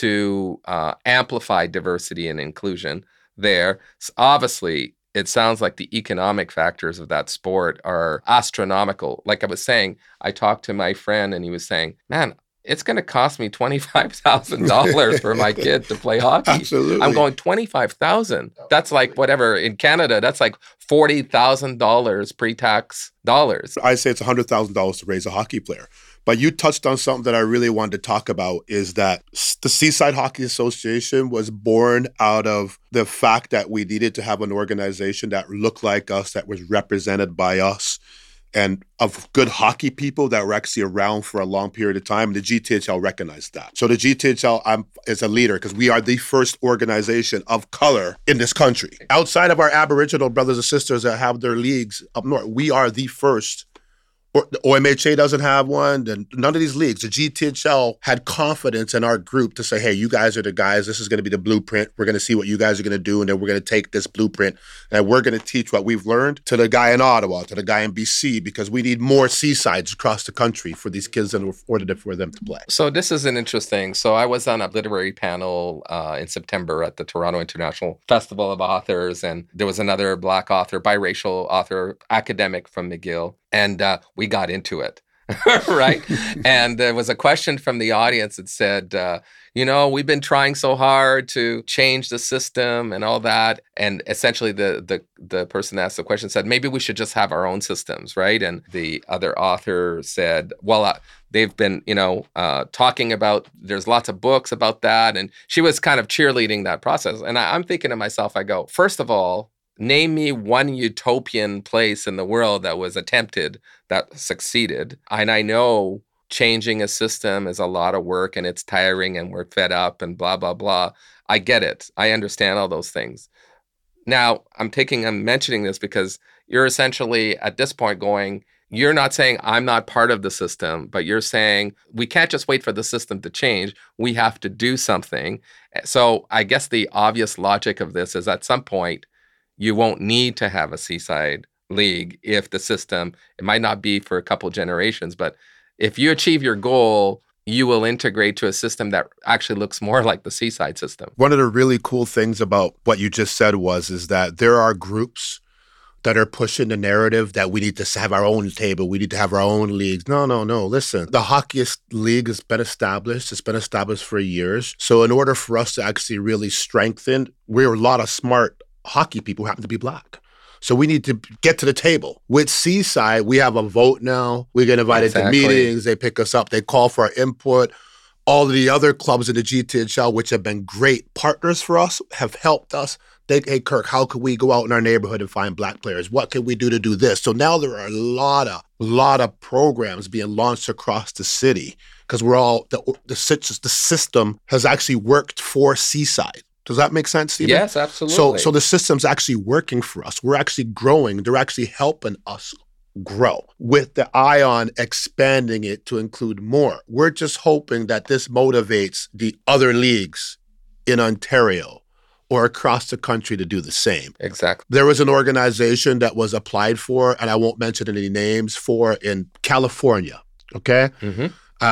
to amplify diversity and inclusion there. So obviously, it sounds like the economic factors of that sport are astronomical. Like I was saying, I talked to my friend and he was saying, man, it's going to cost me $25,000 for my kid to play hockey. Absolutely. I'm going $25,000. That's like whatever. In Canada, that's like $40,000 pre-tax dollars. I say it's $100,000 to raise a hockey player. But you touched on something that I really wanted to talk about, is that the Seaside Hockey Association was born out of the fact that we needed to have an organization that looked like us, that was represented by us, and of good hockey people that were actually around for a long period of time. And the GTHL recognized that. So the GTHL is a leader because we are the first organization of color in this country. Outside of our Aboriginal brothers and sisters that have their leagues up north, we are the first. The OMHA doesn't have one, and none of these leagues. The GTHL had confidence in our group to say, hey, you guys are the guys. This is going to be the blueprint. We're going to see what you guys are going to do, and then we're going to take this blueprint, and we're going to teach what we've learned to the guy in Ottawa, to the guy in BC, because we need more Seasides across the country for these kids in order for them to play. So this is an interesting. So I was on a literary panel in September at the Toronto International Festival of Authors, and there was another Black author, biracial author, academic from McGill. And we got into it. right? And there was a question from the audience that said, we've been trying so hard to change the system and all that. And essentially the person that asked the question said, maybe we should just have our own systems, right? And the other author said, well, they've been, talking about, there's lots of books about that. And she was kind of cheerleading that process. And I'm thinking to myself, I go, first of all, name me one utopian place in the world that was attempted that succeeded. And I know changing a system is a lot of work and it's tiring and we're fed up and blah, blah, blah. I get it. I understand all those things. Now, I'm mentioning this because you're essentially at this point going, you're not saying I'm not part of the system, but you're saying we can't just wait for the system to change. We have to do something. So I guess the obvious logic of this is at some point, you won't need to have a Seaside League if the system, it might not be for a couple generations, but if you achieve your goal, you will integrate to a system that actually looks more like the Seaside system. One of the really cool things about what you just said is that there are groups that are pushing the narrative that we need to have our own table, we need to have our own leagues. No. Listen, the Hockey League has been established. It's been established for years. So in order for us to actually really strengthen, we're a lot of smart hockey people who happen to be Black. So we need to get to the table. With Seaside, we have a vote now. We get invited to meetings. They pick us up. They call for our input. All of the other clubs in the GTHL, which have been great partners for us, have helped us. Hey, Kirk, how could we go out in our neighborhood and find Black players? What can we do to do this? So now there are a lot of programs being launched across the city because we're all, the system has actually worked for Seaside. Does that make sense, Stephen? Yes, absolutely. So the system's actually working for us. We're actually growing. They're actually helping us grow with the eye on expanding it to include more. We're just hoping that this motivates the other leagues in Ontario or across the country to do the same. Exactly. There was an organization that was applied for, and I won't mention any names, for in California, okay? Mm-hmm.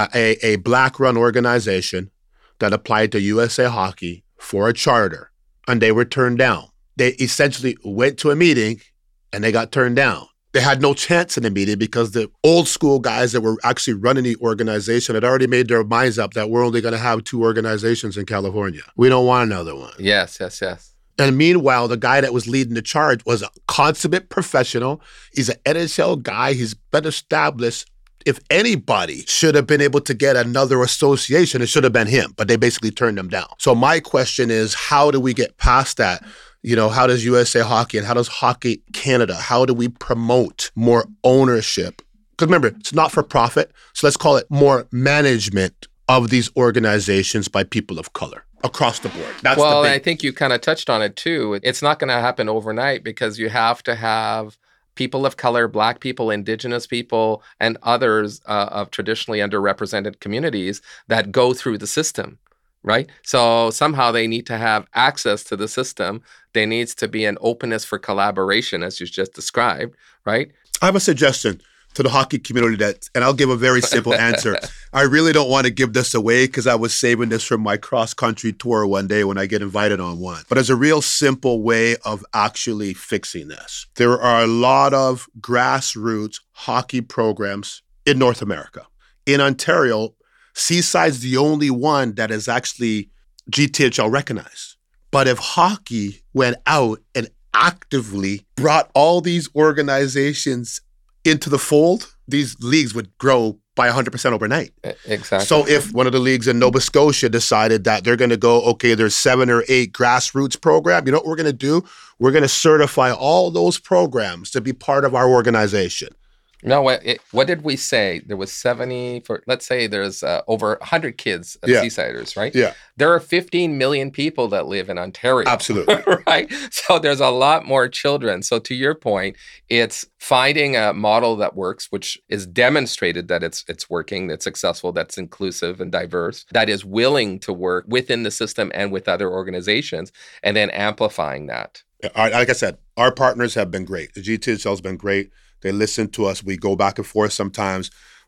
A Black-run organization that applied to USA Hockey for a charter, and they were turned down. They essentially went to a meeting, and they got turned down. They had no chance in the meeting because the old school guys that were actually running the organization had already made their minds up that we're only going to have 2 organizations in California. We don't want another one. Yes. And meanwhile, the guy that was leading the charge was a consummate professional. He's an NHL guy. He's been established. If anybody should have been able to get another association, it should have been him, but they basically turned him down. So my question is, how do we get past that? How does USA Hockey and how does Hockey Canada, how do we promote more ownership? Because remember, it's not for profit. So let's call it more management of these organizations by people of color across the board. I think you kind of touched on it too. It's not going to happen overnight because you have to have people of color, Black people, Indigenous people, and others of traditionally underrepresented communities that go through the system, right? So somehow they need to have access to the system. There needs to be an openness for collaboration, as you just described, right? I have a suggestion to the hockey community and I'll give a very simple answer. I really don't want to give this away because I was saving this from my cross-country tour one day when I get invited on one. But there's a real simple way of actually fixing this. There are a lot of grassroots hockey programs in North America. In Ontario, Seaside's the only one that is actually GTHL recognized. But if hockey went out and actively brought all these organizations into the fold, these leagues would grow by 100% overnight. Exactly. So if one of the leagues in Nova Scotia decided that they're going to go, okay, there's 7 or 8 grassroots programs, you know what we're going to do? We're going to certify all those programs to be part of our organization. No, what did we say? There was 70 for, let's say there's over 100 kids at Seasiders, right? Yeah. There are 15 million people that live in Ontario. Absolutely. Right? So there's a lot more children. So to your point, it's finding a model that works, which is demonstrated that it's working, that's successful, that's inclusive and diverse, that is willing to work within the system and with other organizations, and then amplifying that. Like I said, our partners have been great. The GTHL has been great. They listen to us. We go back and forth sometimes.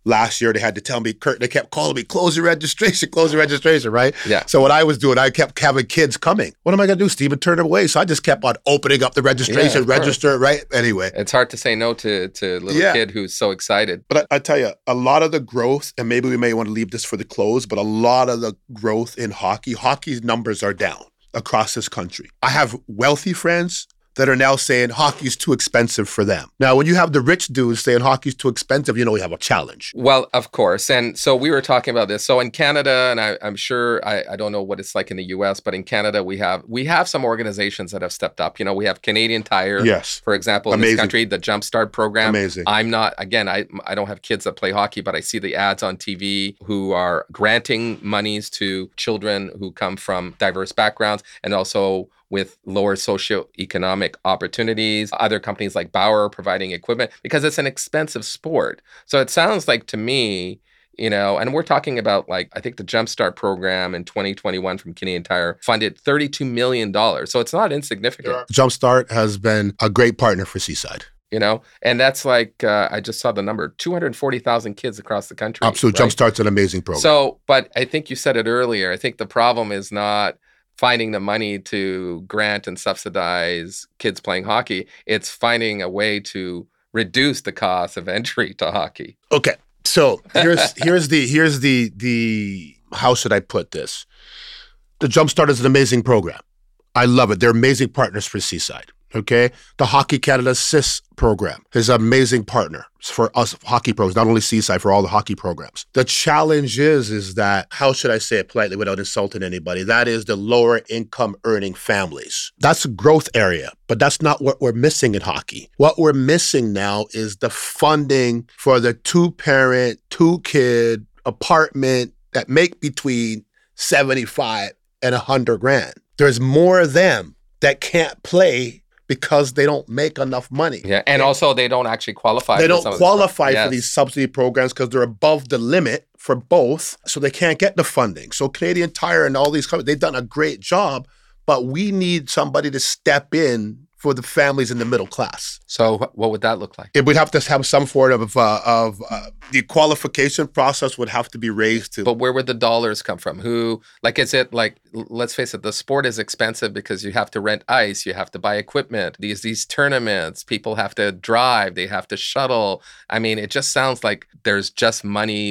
last year they had to tell me, Kurt, they kept calling me, close your registration, right? Yeah. So what I was doing, I kept having kids coming. What am I going to do, Steven? Turn them away. So I just kept on opening up the registration, register, right? Anyway. It's hard to say no to a little kid who's so excited. But I tell you, a lot of the growth, and maybe we may want to leave this for the close, but a lot of the growth in hockey's numbers are down across this country. I have wealthy friends that are now saying hockey's too expensive for them. Now, when you have the rich dudes saying hockey's too expensive, you have a challenge. Well, of course. And so we were talking about this. So in Canada, and I'm sure, I don't know what it's like in the US, but in Canada, we have some organizations that have stepped up. We have Canadian Tire, yes, for example, in this country, the Jumpstart program. Amazing. I'm not, again, I don't have kids that play hockey, but I see the ads on TV who are granting monies to children who come from diverse backgrounds and also with lower socioeconomic opportunities. Other companies like Bauer providing equipment because it's an expensive sport. So it sounds like to me, and we're talking about I think the Jumpstart program in 2021 from Canadian Tire funded $32 million. So it's not insignificant. Jumpstart has been a great partner for Seaside. And that's I just saw the number, 240,000 kids across the country. Absolutely. Right? Jumpstart's an amazing program. So, but I think you said it earlier. I think the problem is not finding the money to grant and subsidize kids playing hockey. It's finding a way to reduce the cost of entry to hockey. Okay. So here's the how should I put this? The Jumpstart is an amazing program. I love it. They're amazing partners for Seaside. Okay. The Hockey Canada CIS program is an amazing partner for us hockey pros, not only Seaside, for all the hockey programs. The challenge is that, how should I say it politely without insulting anybody? That is the lower income earning families. That's a growth area, but that's not what we're missing in hockey. What we're missing now is the funding for the 2-parent, 2-kid apartment that make between 75 and 100 grand. There's more of them that can't play because they don't make enough money. Yeah, and also they don't actually qualify. They don't qualify for these subsidy programs because they're above the limit for both, so they can't get the funding. So Canadian Tire and all these companies, they've done a great job, but we need somebody to step in for the families in the middle class. So what would that look like? It would have to have some sort of the qualification process would have to be raised to. But where would the dollars come from? Is it let's face it, the sport is expensive because you have to rent ice, you have to buy equipment. These tournaments, people have to drive, they have to shuttle. I mean, it just sounds like there's just money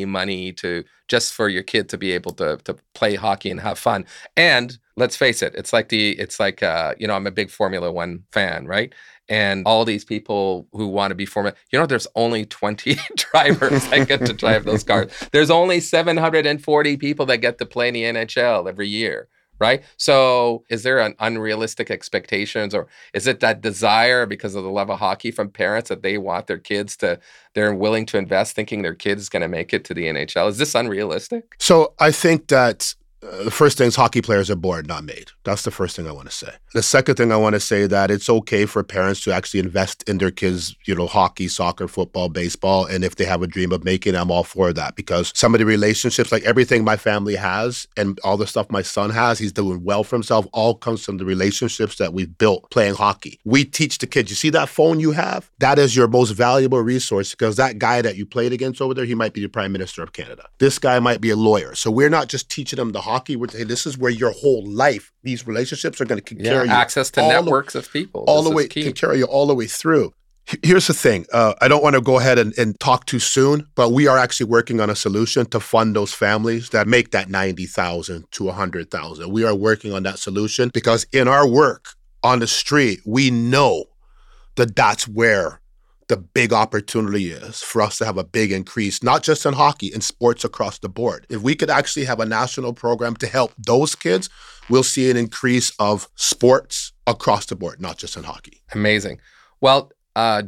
to just for your kid to be able to play hockey and have fun. And let's face it, it's like I'm a big Formula One fan, right? And all these people who want to be there's only 20 drivers that get to drive those cars. There's only 740 people that get to play in the NHL every year, right? So is there an unrealistic expectations, or is it that desire because of the love of hockey from parents that they want their kids they're willing to invest thinking their kid is going to make it to the NHL? Is this unrealistic? So I think that the first thing is hockey players are born, not made. That's the first thing I want to say. The second thing I want to say that it's okay for parents to actually invest in their kids, hockey, soccer, football, baseball. And if they have a dream of making it, I'm all for that, because some of the relationships, like everything my family has and all the stuff my son has, he's doing well for himself, all comes from the relationships that we've built playing hockey. We teach the kids, you see that phone you have? That is your most valuable resource, because that guy that you played against over there, he might be the Prime Minister of Canada. This guy might be a lawyer. So we're not just teaching them the hockey, we're saying this is where your whole life, these relationships are going to carry you. Access to networks of people. All the way, can carry you all the way through. Here's the thing. I don't want to go ahead and talk too soon, but we are actually working on a solution to fund those families that make that $90,000 to $100,000. We are working on that solution because in our work on the street, we know that that's where the big opportunity is for us to have a big increase, not just in hockey, in sports across the board. If we could actually have a national program to help those kids, we'll see an increase of sports across the board, not just in hockey. Amazing. Well, I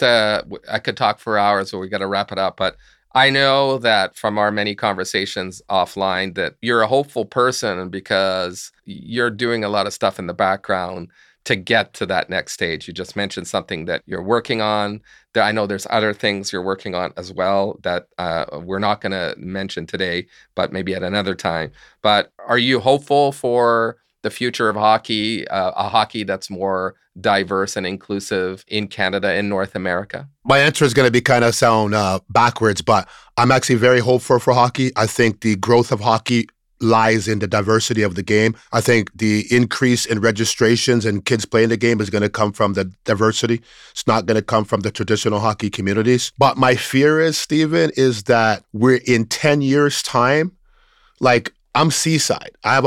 could talk for hours, but we got to wrap it up. But I know that from our many conversations offline that you're a hopeful person because you're doing a lot of stuff in the background to get to that next stage. You just mentioned something that you're working on. I know there's other things you're working on as well that we're not going to mention today, but maybe at another time. But are you hopeful for the future of hockey, a hockey that's more diverse and inclusive in Canada and North America? My answer is going to be kind of sound backwards, but I'm actually very hopeful for hockey. I think the growth of hockey lies in the diversity of the game. I think the increase in registrations and kids playing the game is going to come from the diversity. It's not going to come from the traditional hockey communities. But my fear is, Stephen, is that we're in 10 years' time. Like, I'm Seaside. I have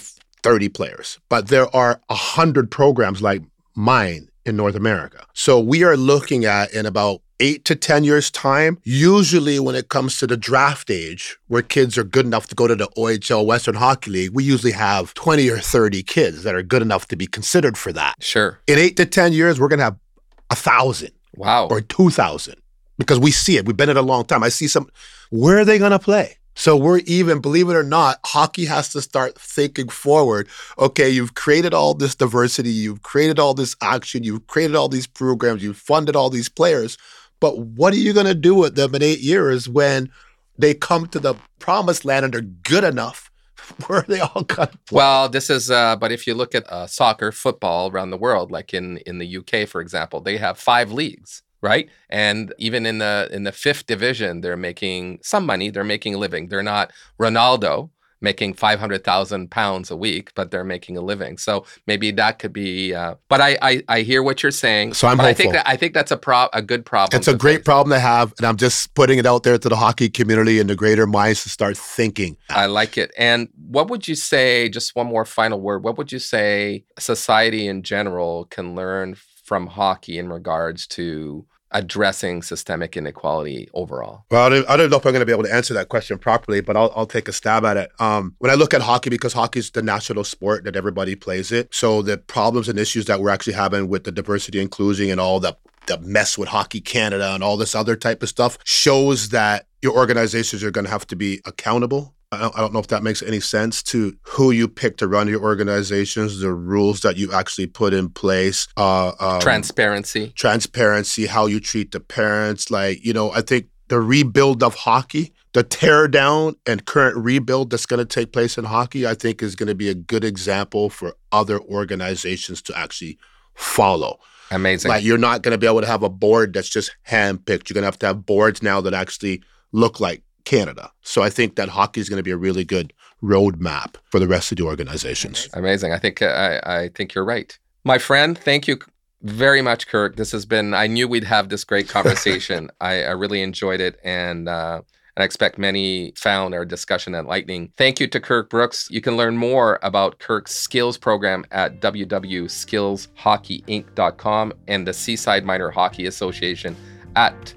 130 players, but there are 100 programs like mine in North America. So we are looking at, in about 8 to 10 years' time, usually when it comes to the draft age, where kids are good enough to go to the OHL Western Hockey League, we usually have 20 or 30 kids that are good enough to be considered for that. Sure. In 8 to 10 years, we're going to have 1,000. Wow. Or 2,000, because we see it. We've been in a long time. I see where are they going to play? So we're even, believe it or not, hockey has to start thinking forward. Okay, you've created all this diversity, you've created all this action, you've created all these programs, you've funded all these players, but what are you going to do with them in 8 years when they come to the promised land and they're good enough? Where are they all going to play? Well, this is, but if you look at soccer, football around the world, like in the UK, for example, they have 5 leagues. Right. And even in the 5th division, they're making some money. They're making a living. They're not Ronaldo making £500,000 a week, but they're making a living. So maybe that could be. But I hear what you're saying. So I'm hopeful. I think that's a good problem. It's a great problem to have, and I'm just putting it out there to the hockey community and the greater minds to start thinking. I like it. And what would you say? Just one more final word. What would you say society in general can learn from hockey in regards to addressing systemic inequality overall? Well, I don't know if I'm going to be able to answer that question properly, but I'll take a stab at it. When I look at hockey, because hockey is the national sport that everybody plays it, so the problems and issues that we're actually having with the diversity, inclusion, and all the mess with Hockey Canada and all this other type of stuff shows that your organizations are going to have to be accountable. I don't know if that makes any sense to who you pick to run your organizations, the rules that you actually put in place. Transparency, how you treat the parents. Like, I think the rebuild of hockey, the tear down and current rebuild that's going to take place in hockey, I think is going to be a good example for other organizations to actually follow. Amazing. Like, you're not going to be able to have a board that's just handpicked. You're going to have boards now that actually look like Canada. So I think that hockey is going to be a really good roadmap for the rest of the organizations. Amazing. I think you're right. My friend, thank you very much, Kirk. This has been, I knew we'd have this great conversation. I really enjoyed it, and I expect many found our discussion enlightening. Thank you to Kirk Brooks. You can learn more about Kirk's skills program at www.skillshockeyinc.com and the Seaside Minor Hockey Association at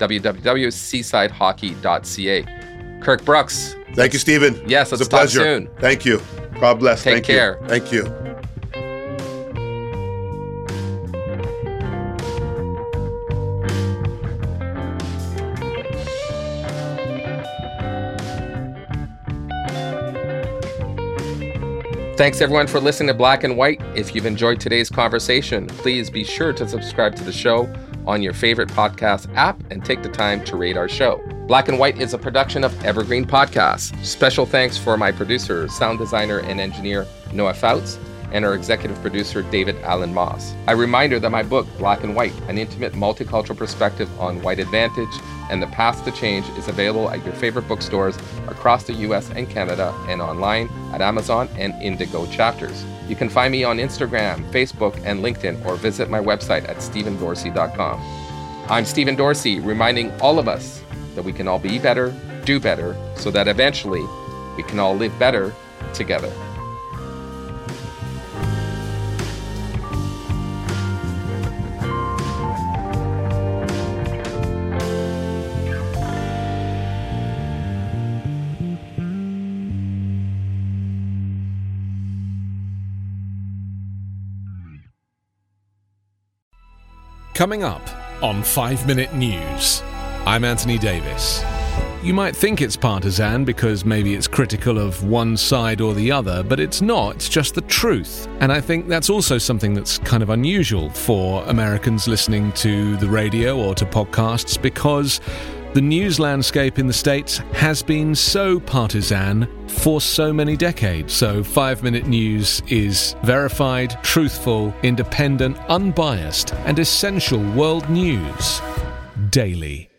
www.seasidehockey.ca. Kirk Brooks. Thank you, Stephen. Yes, let's talk soon. Thank you. God bless. Take care. Thank you. Thanks everyone for listening to Black and White. If you've enjoyed today's conversation, please be sure to subscribe to the show on your favorite podcast app and take the time to rate our show. Black and White is a production of Evergreen Podcasts. Special thanks for my producer, sound designer, and engineer, Noah Fouts, and our executive producer, David Allen Moss. A reminder that my book, Black and White, an intimate multicultural perspective on white advantage and the path to change, is available at your favorite bookstores across the US and Canada, and online at Amazon and Indigo Chapters. You can find me on Instagram, Facebook, and LinkedIn, or visit my website at stephendorsey.com. I'm Stephen Dorsey, reminding all of us that we can all be better, do better, so that eventually we can all live better together. Coming up on 5 Minute News, I'm Anthony Davis. You might think it's partisan because maybe it's critical of one side or the other, but it's not, it's just the truth. And I think that's also something that's kind of unusual for Americans listening to the radio or to podcasts, because The news landscape in the States has been so partisan for so many decades, so 5 Minute News is verified, truthful, independent, unbiased, and essential world news daily.